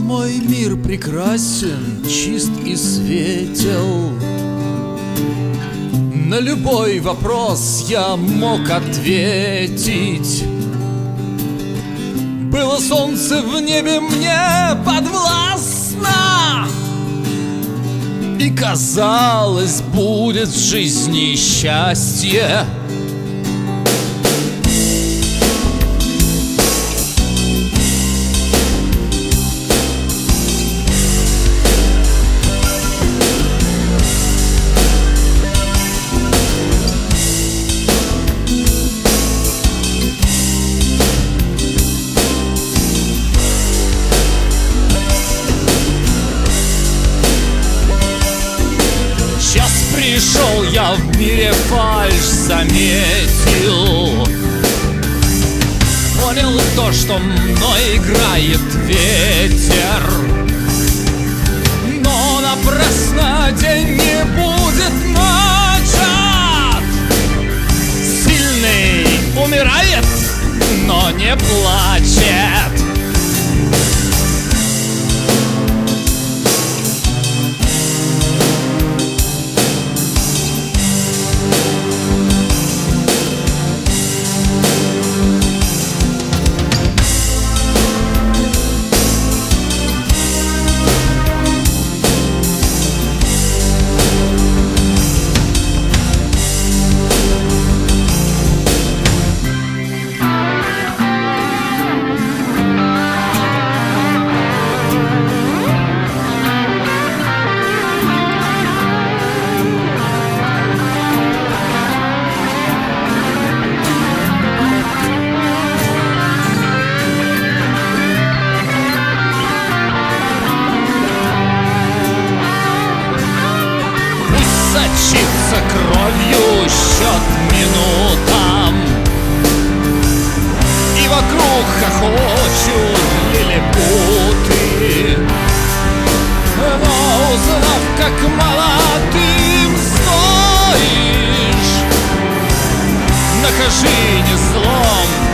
Мой мир прекрасен, чист и светел. На любой вопрос я мог ответить. Было солнце в небе мне подвластно, и казалось, будет в жизни счастье. Пришел я в мире фальшь, заметил, понял то, что мной играет ветер. Но напрасно день не будет начат. Сильный умирает, но не плачет. Сочится кровью счет минутам, и вокруг хохочут лилипуты. Но узнав, как молодым стоишь, накажи не злом,